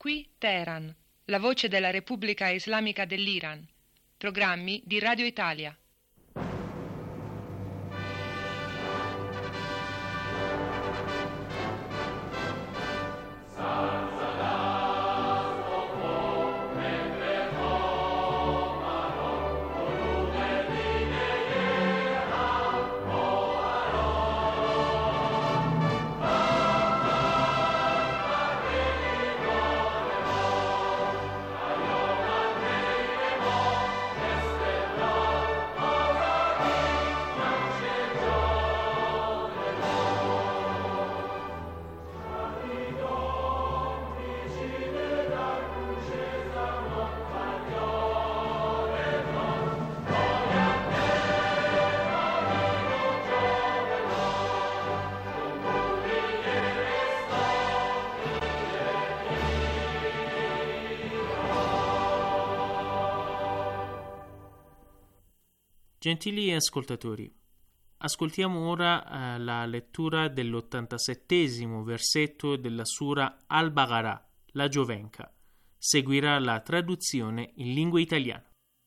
Qui Teheran, la voce della Repubblica Islamica dell'Iran. Programmi di Radio Italia. Gentili ascoltatori, ascoltiamo ora la lettura dell'87° versetto della Sura Al-Baqarah, la Giovenca. Seguirà la traduzione in lingua italiana.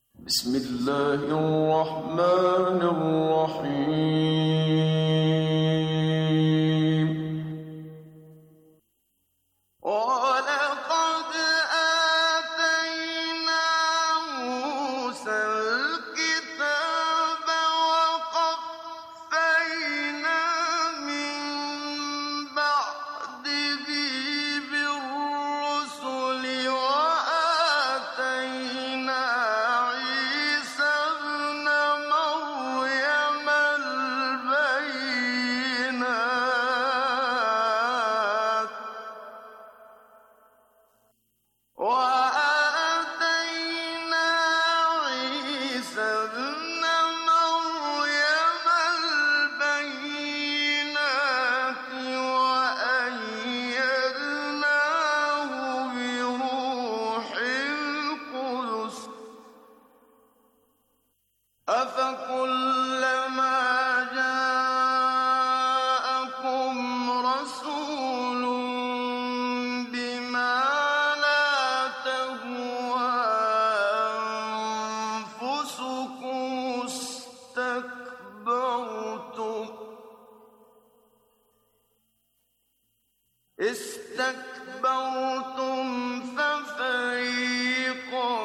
استكبرتم ففريقا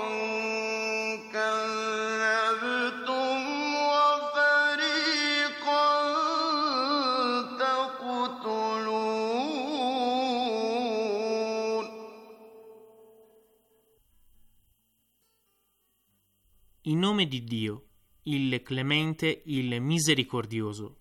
كذبتم وفريقا تقتلون. In nome di Dio, il Clemente, il Misericordioso.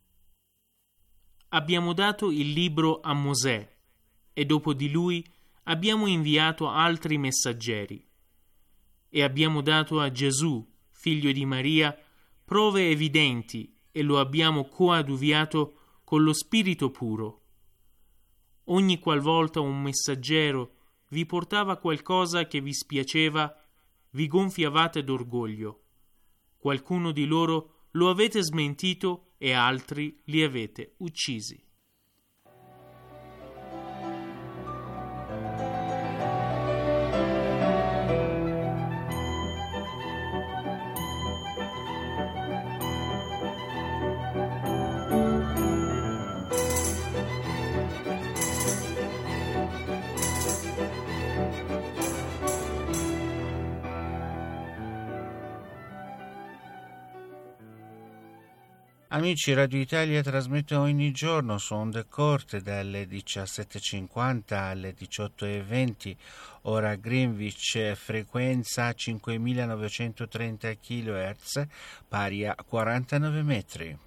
Abbiamo dato il libro a Mosè e dopo di lui abbiamo inviato altri messaggeri e abbiamo dato a Gesù, figlio di Maria, prove evidenti e lo abbiamo coadiuviato con lo Spirito puro. Ogni qualvolta un messaggero vi portava qualcosa che vi spiaceva, vi gonfiavate d'orgoglio. Qualcuno di loro lo avete smentito e altri li avete uccisi. Amici, Radio Italia trasmette ogni giorno su onde corte dalle 17.50 alle 18.20, ora Greenwich, frequenza 5.930 kHz, pari a 49 metri.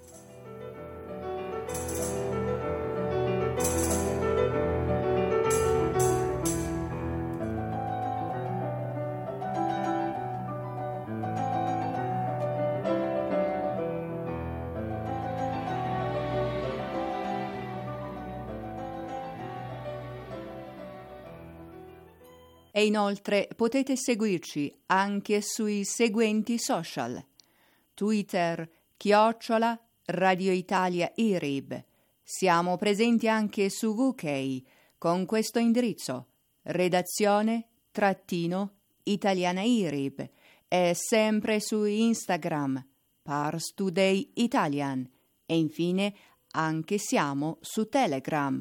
E inoltre potete seguirci anche sui seguenti social: Twitter, @Radio Italia IRIB. Siamo presenti anche su UK con questo indirizzo: redazione _Italiana IRIB e sempre su Instagram Pars Today Italian e infine anche siamo su Telegram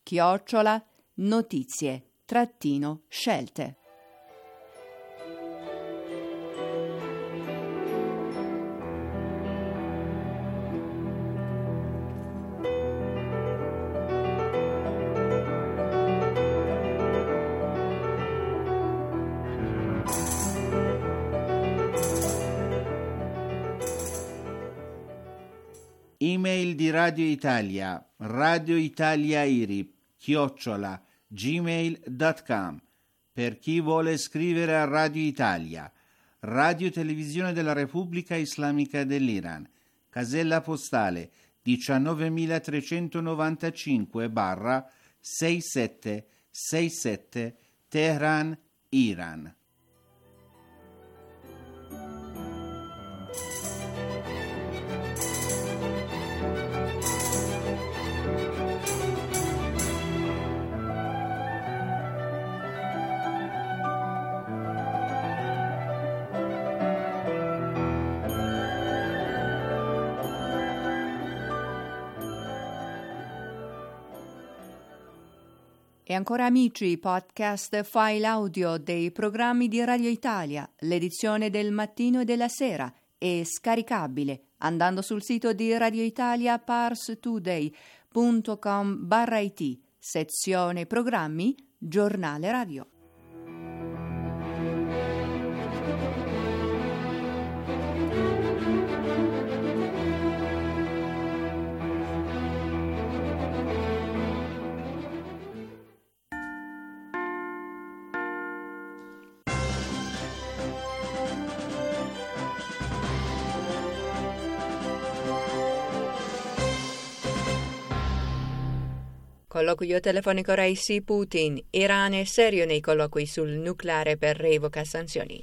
_notizie_scelte. Email di Radio Italia, radioitaliairib@gmail.com. Per chi vuole scrivere a Radio Italia, Radio Televisione della Repubblica Islamica dell'Iran, casella postale 19395/6767 Teheran, Iran. E ancora amici, podcast file audio dei programmi di Radio Italia, l'edizione del mattino e della sera è scaricabile andando sul sito di Radio Italia parstoday.com/it, sezione programmi, giornale radio. Colloquio telefonico Raisi-Putin. Iran è serio nei colloqui sul nucleare per revoca sanzioni.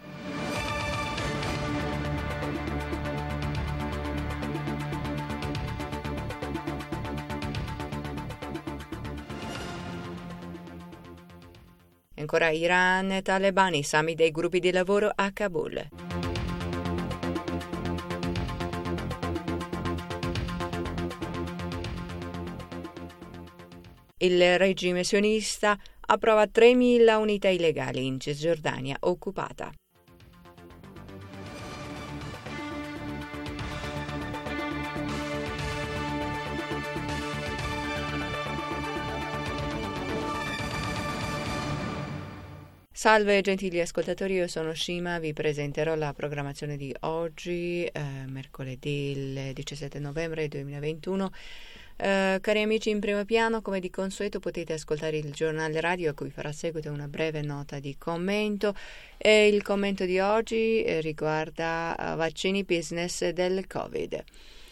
Ancora Iran e talebani, summit dei gruppi di lavoro a Kabul. Il regime sionista approva 3.000 unità illegali in Cisgiordania occupata. Salve gentili ascoltatori, io sono Shima, vi presenterò la programmazione di oggi, mercoledì il 17 novembre 2021. Cari amici, in primo piano, come di consueto, potete ascoltare il giornale radio a cui farà seguito una breve nota di commento. E il commento di oggi riguarda vaccini business del Covid.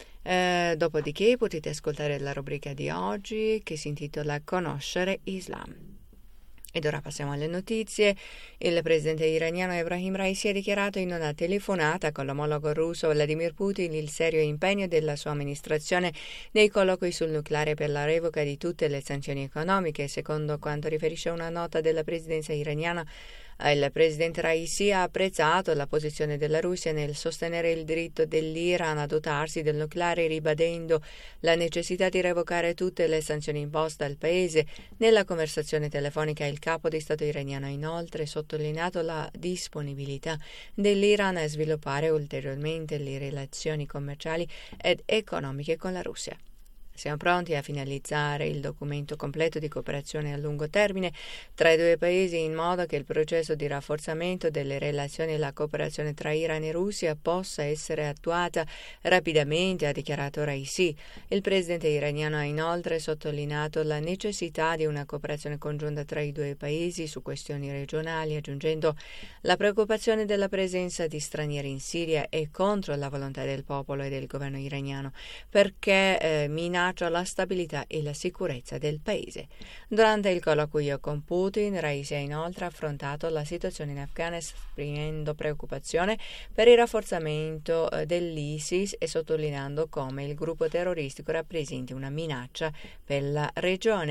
Dopodiché potete ascoltare la rubrica di oggi che si intitola Conoscere Islam. Ed ora passiamo alle notizie. Il presidente iraniano Ebrahim Raisi ha dichiarato in una telefonata con l'omologo russo Vladimir Putin il serio impegno della sua amministrazione nei colloqui sul nucleare per la revoca di tutte le sanzioni economiche. Secondo quanto riferisce una nota della presidenza iraniana, il presidente Raisi ha apprezzato la posizione della Russia nel sostenere il diritto dell'Iran a dotarsi del nucleare, ribadendo la necessità di revocare tutte le sanzioni imposte al paese. Nella conversazione telefonica il capo di Stato iraniano ha inoltre sottolineato la disponibilità dell'Iran a sviluppare ulteriormente le relazioni commerciali ed economiche con la Russia. Siamo pronti a finalizzare il documento completo di cooperazione a lungo termine tra i due paesi in modo che il processo di rafforzamento delle relazioni e la cooperazione tra Iran e Russia possa essere attuata rapidamente, ha dichiarato Raisi. Il presidente iraniano ha inoltre sottolineato la necessità di una cooperazione congiunta tra i due paesi su questioni regionali, aggiungendo la preoccupazione della presenza di stranieri in Siria è contro la volontà del popolo e del governo iraniano, perché minaccia la stabilità e la sicurezza del paese. Durante il colloquio con Putin, Raisi ha inoltre affrontato la situazione in Afghanistan, esprimendo preoccupazione per il rafforzamento dell'ISIS e sottolineando come il gruppo terroristico rappresenti una minaccia per la regione.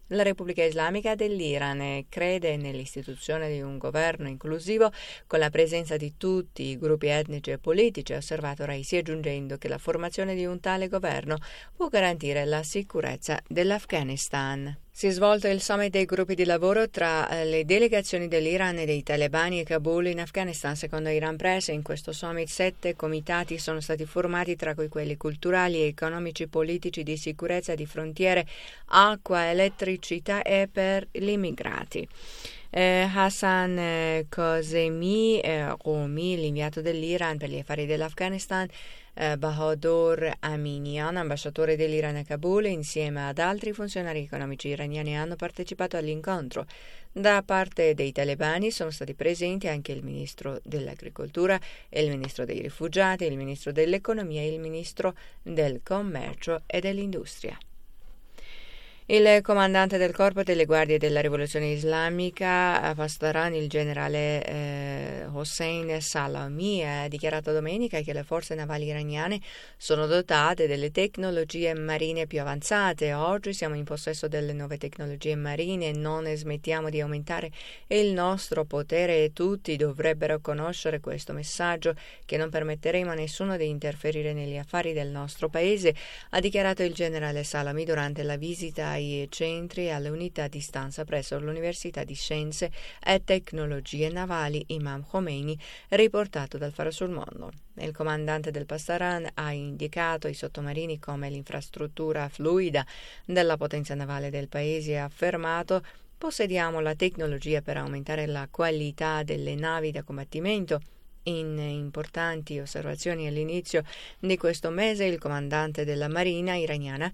La Repubblica Islamica dell'Iran crede nell'istituzione di un governo inclusivo con la presenza di tutti i gruppi etnici e politici, ha osservato Raisi, aggiungendo che la formazione di un tale governo può garantire la sicurezza dell'Afghanistan. Si è svolto il summit dei gruppi di lavoro tra le delegazioni dell'Iran e dei talebani a Kabul in Afghanistan. Secondo Iran Press, in questo summit 7 comitati sono stati formati, tra cui quelli culturali, economici, politici, di sicurezza, di frontiere, acqua, elettricità e per gli immigrati. Hassan Qasemi Qumi, l'inviato dell'Iran per gli affari dell'Afghanistan, Bahadur Aminian, ambasciatore dell'Iran a Kabul, insieme ad altri funzionari economici iraniani hanno partecipato all'incontro. Da parte dei talebani sono stati presenti anche il ministro dell'agricoltura, il ministro dei rifugiati, il ministro dell'economia e il ministro del commercio e dell'industria. Il comandante del Corpo delle Guardie della Rivoluzione Islamica, Pasdaran, il generale Hossein Salami, ha dichiarato domenica che le forze navali iraniane sono dotate delle tecnologie marine più avanzate. Oggi siamo in possesso delle nuove tecnologie marine, non smettiamo di aumentare il nostro potere e tutti dovrebbero conoscere questo messaggio, che non permetteremo a nessuno di interferire negli affari del nostro paese, ha dichiarato il generale Salami durante la visita ai centri e alle unità di stanza presso l'Università di Scienze e Tecnologie Navali Imam Khomeini, riportato dal Faro sul Mondo. Il comandante del Pasdaran ha indicato i sottomarini come l'infrastruttura fluida della potenza navale del paese e ha affermato: possediamo la tecnologia per aumentare la qualità delle navi da combattimento. In importanti osservazioni all'inizio di questo mese, il comandante della Marina iraniana,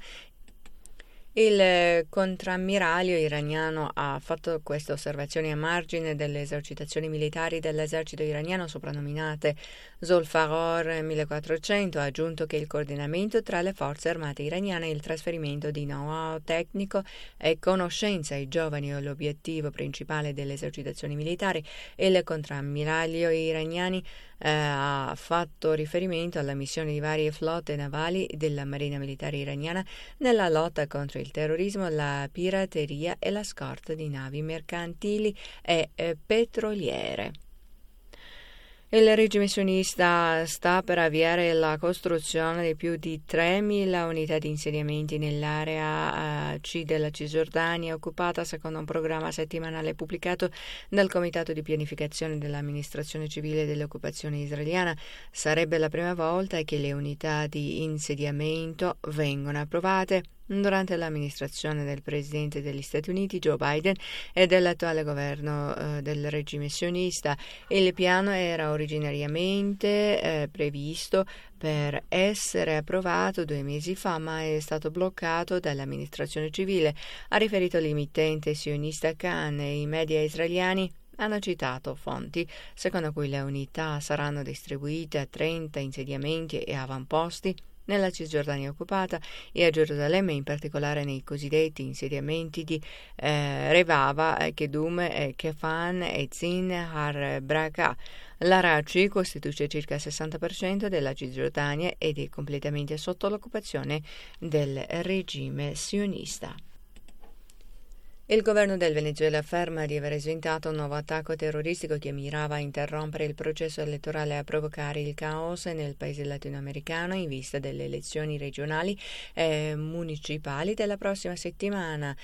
il contrammiraglio iraniano, ha fatto queste osservazioni a margine delle esercitazioni militari dell'esercito iraniano soprannominate Zolfaror 1400. Ha aggiunto che il coordinamento tra le forze armate iraniane e il trasferimento di know-how tecnico e conoscenza ai giovani è l'obiettivo principale delle esercitazioni militari. Il contrammiraglio iraniani ha fatto riferimento alla missione di varie flotte navali della Marina Militare iraniana nella lotta contro il terrorismo, la pirateria e la scorta di navi mercantili e petroliere. Il regime sionista sta per avviare la costruzione di più di 3.000 unità di insediamenti nell'area C della Cisgiordania occupata, secondo un programma settimanale pubblicato dal Comitato di Pianificazione dell'Amministrazione Civile dell'Occupazione Israeliana. Sarebbe la prima volta che le unità di insediamento vengono approvate durante l'amministrazione del presidente degli Stati Uniti Joe Biden e dell'attuale governo del regime sionista. Il piano era originariamente previsto per essere approvato 2 mesi fa, ma è stato bloccato dall'amministrazione civile, ha riferito l'emittente sionista Kan. I media israeliani hanno citato fonti secondo cui le unità saranno distribuite a 30 insediamenti e avamposti nella Cisgiordania occupata e a Gerusalemme, in particolare nei cosiddetti insediamenti di Revava, Kedum, Kefan e Zin Har Braka. L'area C costituisce circa il 60% della Cisgiordania ed è completamente sotto l'occupazione del regime sionista. Il governo del Venezuela afferma di aver sventato un nuovo attacco terroristico che mirava a interrompere il processo elettorale e a provocare il caos nel paese latinoamericano in vista delle elezioni regionali e municipali della prossima settimana.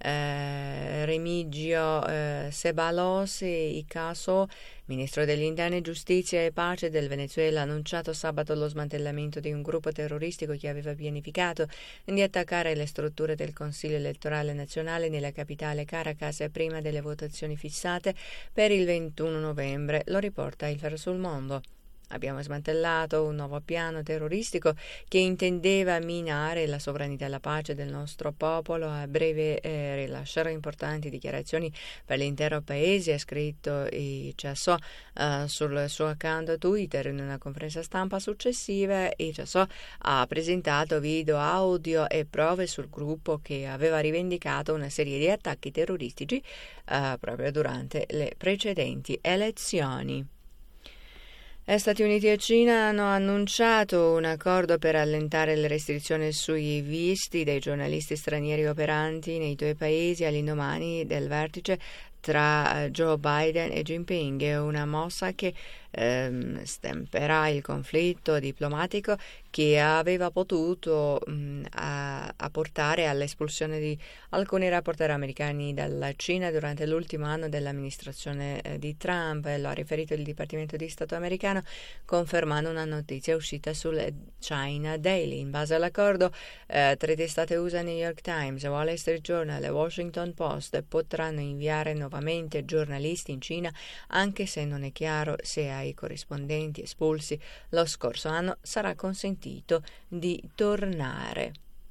Remigio Ceballos Icaso, ministro degli interni, giustizia e pace del Venezuela, ha annunciato sabato lo smantellamento di un gruppo terroristico che aveva pianificato di attaccare le strutture del Consiglio elettorale nazionale nella capitale Caracas prima delle votazioni fissate per il 21 novembre, lo riporta il Faro sul Mondo. Abbiamo smantellato un nuovo piano terroristico che intendeva minare la sovranità e la pace del nostro popolo. A breve rilascerò importanti dichiarazioni per l'intero paese, ha scritto Ichaso sul suo account Twitter. In una conferenza stampa successiva, Ichaso ha presentato video, audio e prove sul gruppo che aveva rivendicato una serie di attacchi terroristici proprio durante le precedenti elezioni. Stati Uniti e Cina hanno annunciato un accordo per allentare le restrizioni sui visti dei giornalisti stranieri operanti nei due paesi all'indomani del vertice tra Joe Biden e Jinping. È una mossa che stemperà il conflitto diplomatico che aveva potuto a portare all'espulsione di alcuni rapporteri americani dalla Cina durante l'ultimo anno dell'amministrazione di Trump. Lo ha riferito il Dipartimento di Stato americano, confermando una notizia uscita sul China Daily. In base all'accordo, tre testate USA, New York Times, Wall Street Journal e Washington Post potranno inviare nuovamente giornalisti in Cina, anche se non è chiaro se ai corrispondenti espulsi lo scorso anno sarà consentito di tornare.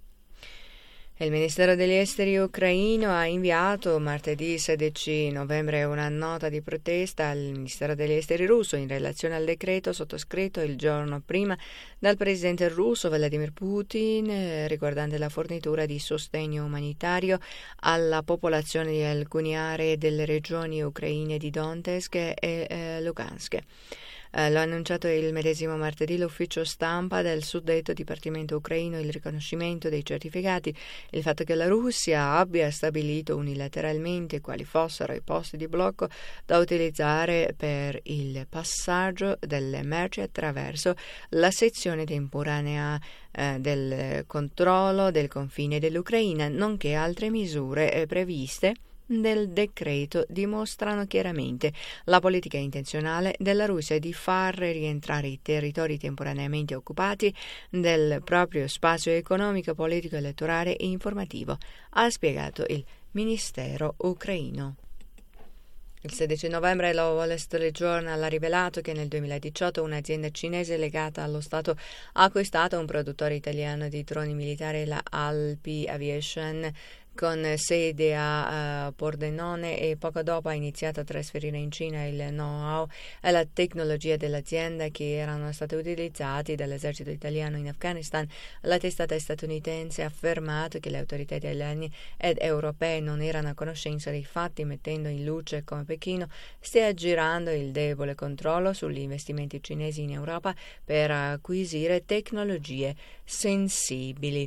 Il Ministero degli Esteri ucraino ha inviato martedì 16 novembre una nota di protesta al Ministero degli Esteri russo in relazione al decreto sottoscritto il giorno prima dal presidente russo Vladimir Putin riguardante la fornitura di sostegno umanitario alla popolazione di alcune aree delle regioni ucraine di Donetsk e Lugansk. Lo ha annunciato il medesimo martedì l'ufficio stampa del suddetto dipartimento ucraino. Il riconoscimento dei certificati, il fatto che la Russia abbia stabilito unilateralmente quali fossero i posti di blocco da utilizzare per il passaggio delle merci attraverso la sezione temporanea del controllo del confine dell'Ucraina, nonché altre misure previste del decreto dimostrano chiaramente la politica intenzionale della Russia di far rientrare i territori temporaneamente occupati del proprio spazio economico, politico, elettorale e informativo, ha spiegato il Ministero ucraino. Il 16 novembre lo Wall Street Journal ha rivelato che nel 2018 un'azienda cinese legata allo Stato ha acquistato un produttore italiano di droni militari, la Alpi Aviation, con sede a Pordenone, e poco dopo ha iniziato a trasferire in Cina il know-how e la tecnologia dell'azienda che erano stati utilizzati dall'esercito italiano in Afghanistan. La testata statunitense ha affermato che le autorità italiane ed europee non erano a conoscenza dei fatti, mettendo in luce come Pechino stia aggirando il debole controllo sugli investimenti cinesi in Europa per acquisire tecnologie sensibili.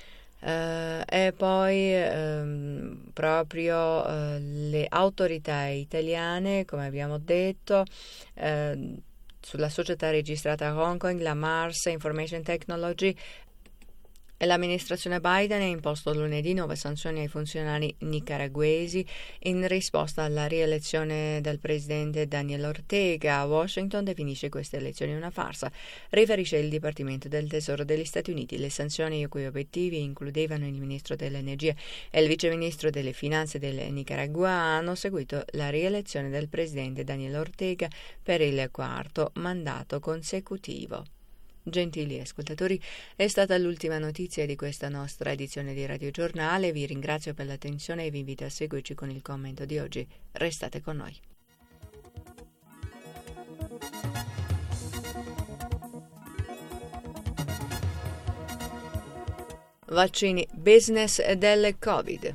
E poi proprio le autorità italiane, come abbiamo detto, sulla società registrata a Hong Kong, la Mars Information Technology, e l'amministrazione Biden ha imposto lunedì nuove sanzioni ai funzionari nicaraguesi in risposta alla rielezione del presidente Daniel Ortega. Washington definisce queste elezioni una farsa, riferisce il Dipartimento del Tesoro degli Stati Uniti. Le sanzioni, i cui obiettivi includevano il ministro dell'Energia e il viceministro delle Finanze del Nicaragua, hanno seguito la rielezione del presidente Daniel Ortega per il quarto mandato consecutivo. Gentili ascoltatori, è stata l'ultima notizia di questa nostra edizione di Radio Giornale. Vi ringrazio per l'attenzione e vi invito a seguirci con il commento di oggi. Restate con noi. Vaccini, business del Covid.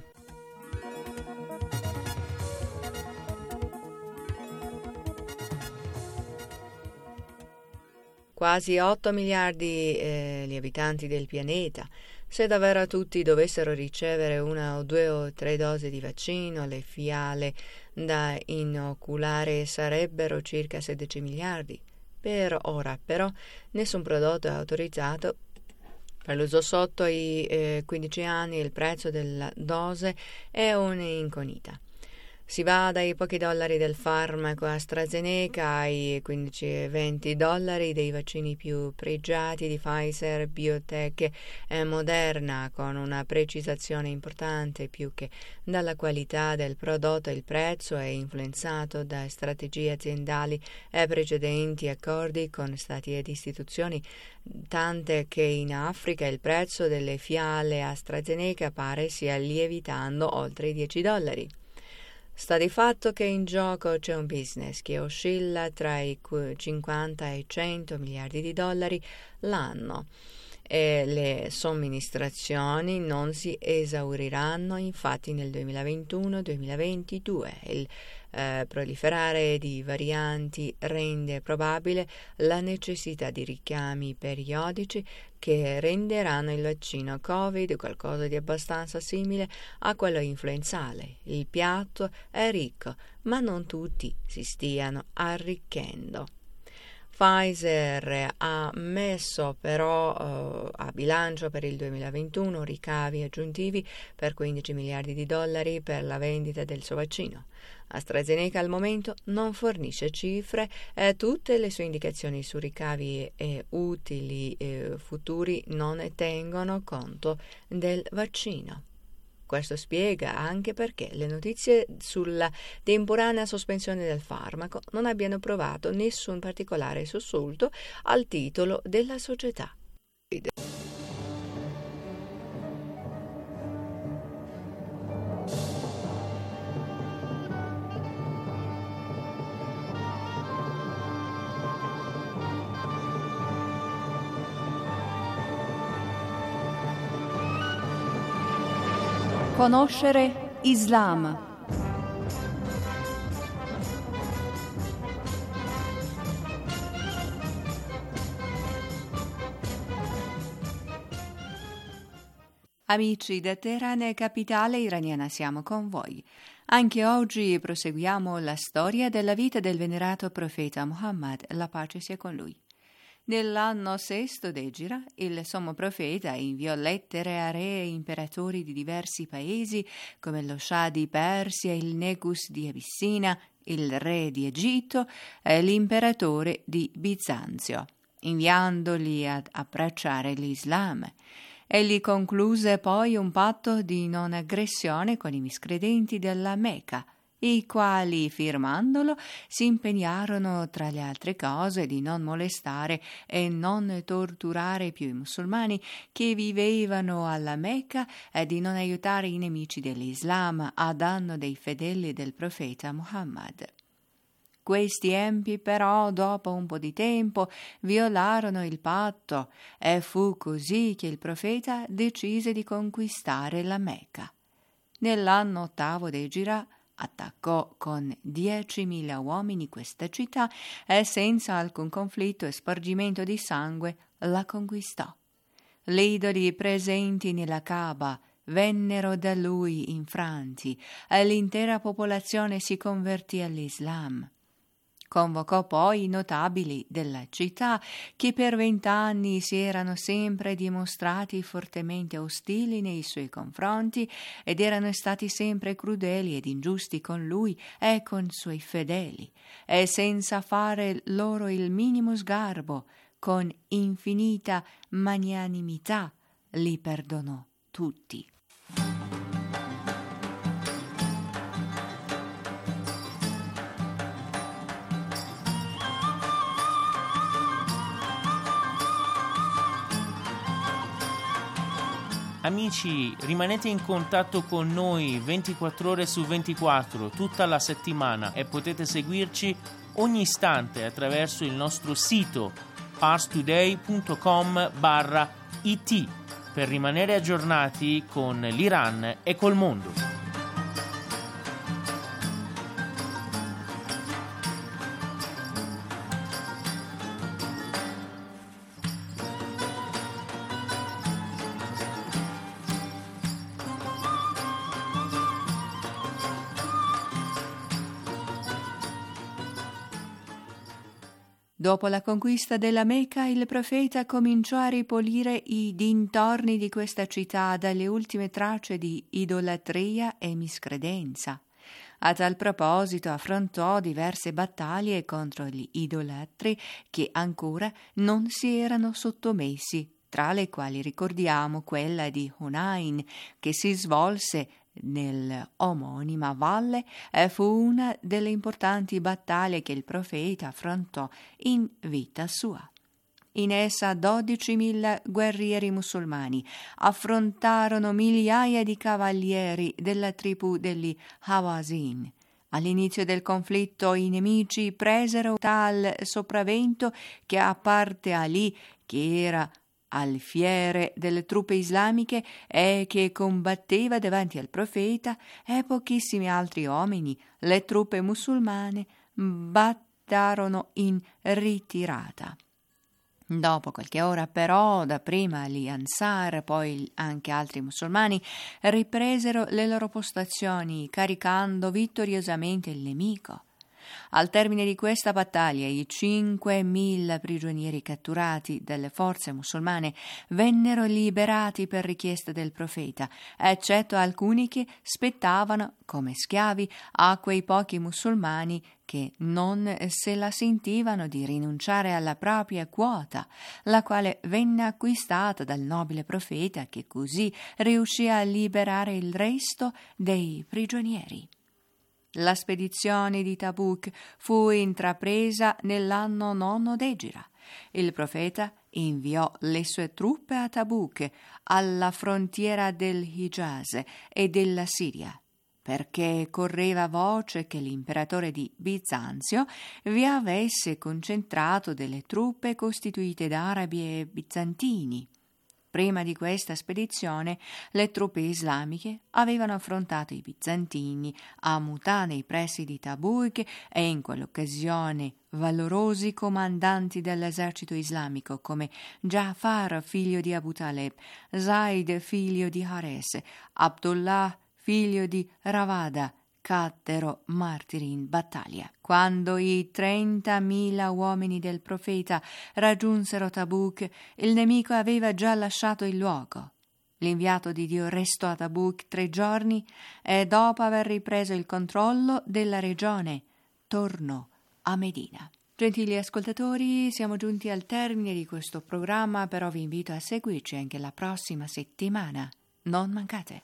Quasi 8 miliardi gli abitanti del pianeta. Se davvero tutti dovessero ricevere una o due o tre dosi di vaccino, le fiale da inoculare sarebbero circa 16 miliardi. Per ora, però, nessun prodotto è autorizzato per l'uso sotto i 15 anni. Il prezzo della dose è un'incognita. Si va dai pochi dollari del farmaco AstraZeneca ai 15-20 dollari dei vaccini più pregiati di Pfizer, BioNTech e Moderna, con una precisazione importante: più che dalla qualità del prodotto, il prezzo è influenzato da strategie aziendali e precedenti accordi con stati ed istituzioni, tant'è che in Africa il prezzo delle fiale AstraZeneca pare stia lievitando oltre i 10 dollari. Sta di fatto che in gioco c'è un business che oscilla tra i 50 e 100 miliardi di dollari l'anno. e le somministrazioni non si esauriranno infatti nel 2021-2022. Il proliferare di varianti rende probabile la necessità di richiami periodici che renderanno il vaccino Covid qualcosa di abbastanza simile a quello influenzale. Il piatto è ricco, ma non tutti si stiano arricchendo. Pfizer ha messo però a bilancio per il 2021 ricavi aggiuntivi per 15 miliardi di dollari per la vendita del suo vaccino. AstraZeneca al momento non fornisce cifre e tutte le sue indicazioni su ricavi e utili futuri non tengono conto del vaccino. Questo spiega anche perché le notizie sulla temporanea sospensione del farmaco non abbiano provato nessun particolare sussulto al titolo della società. Conoscere Islam. Amici da Teheran, capitale iraniana, siamo con voi. Anche oggi proseguiamo la storia della vita del venerato profeta Muhammad, la pace sia con lui. Nell'anno sesto d'Egira, il sommo profeta inviò lettere a re e imperatori di diversi paesi come lo Shah di Persia, il Negus di Abissina, il re di Egitto e l'imperatore di Bisanzio, inviandoli ad abbracciare l'Islam. Egli concluse poi un patto di non aggressione con i miscredenti della Mecca, i quali, firmandolo, si impegnarono, tra le altre cose, di non molestare e non torturare più i musulmani che vivevano alla Mecca e di non aiutare i nemici dell'Islam a danno dei fedeli del profeta Muhammad. Questi empi però, dopo un po' di tempo, violarono il patto e fu così che il profeta decise di conquistare la Mecca. Nell'anno ottavo d'Egira attaccò con 10.000 uomini questa città e senza alcun conflitto e spargimento di sangue la conquistò. Gli idoli presenti nella Kaaba vennero da lui infranti e l'intera popolazione si convertì all'Islam. Convocò poi i notabili della città che per 20 anni si erano sempre dimostrati fortemente ostili nei suoi confronti ed erano stati sempre crudeli ed ingiusti con lui e con i suoi fedeli, e senza fare loro il minimo sgarbo, con infinita magnanimità li perdonò tutti. Amici, rimanete in contatto con noi 24 ore su 24 tutta la settimana e potete seguirci ogni istante attraverso il nostro sito parstoday.com/it per rimanere aggiornati con l'Iran e col mondo. Dopo la conquista della Mecca, il profeta cominciò a ripulire i dintorni di questa città dalle ultime tracce di idolatria e miscredenza. A tal proposito affrontò diverse battaglie contro gli idolatri che ancora non si erano sottomessi, tra le quali ricordiamo quella di Hunain, che si svolse nell'omonima valle e fu una delle importanti battaglie che il profeta affrontò in vita sua. In essa 12.000 guerrieri musulmani affrontarono migliaia di cavalieri della tribù degli Hawazin. All'inizio del conflitto i nemici presero tal sopravvento che, a parte Ali, che era alfiere delle truppe islamiche e che combatteva davanti al profeta, e pochissimi altri uomini, le truppe musulmane battarono in ritirata. Dopo qualche ora però, dapprima gli Ansar, poi anche altri musulmani, ripresero le loro postazioni, caricando vittoriosamente il nemico. Al termine di questa battaglia, i 5.000 prigionieri catturati dalle forze musulmane vennero liberati per richiesta del profeta, eccetto alcuni che spettavano come schiavi a quei pochi musulmani che non se la sentivano di rinunciare alla propria quota, la quale venne acquistata dal nobile profeta, che così riuscì a liberare il resto dei prigionieri. La spedizione di Tabuk fu intrapresa nell'anno 9 d'Egira. Il profeta inviò le sue truppe a Tabuk, alla frontiera del Hijaz e della Siria, perché correva voce che l'imperatore di Bisanzio vi avesse concentrato delle truppe costituite da arabi e bizantini. Prima di questa spedizione, le truppe islamiche avevano affrontato i bizantini a Mutà nei pressi di Tabuk, e in quell'occasione valorosi comandanti dell'esercito islamico come Ja'far, figlio di Abu Taleb, Zaid, figlio di Hares, Abdullah, figlio di Ravada, caddero martiri in battaglia. Quando i 30.000 uomini del profeta raggiunsero Tabuk, il nemico aveva già lasciato il luogo. L'inviato di Dio restò a Tabuk 3 giorni e, dopo aver ripreso il controllo della regione, tornò a Medina. Gentili ascoltatori, siamo giunti al termine di questo programma, però vi invito a seguirci anche la prossima settimana. Non mancate!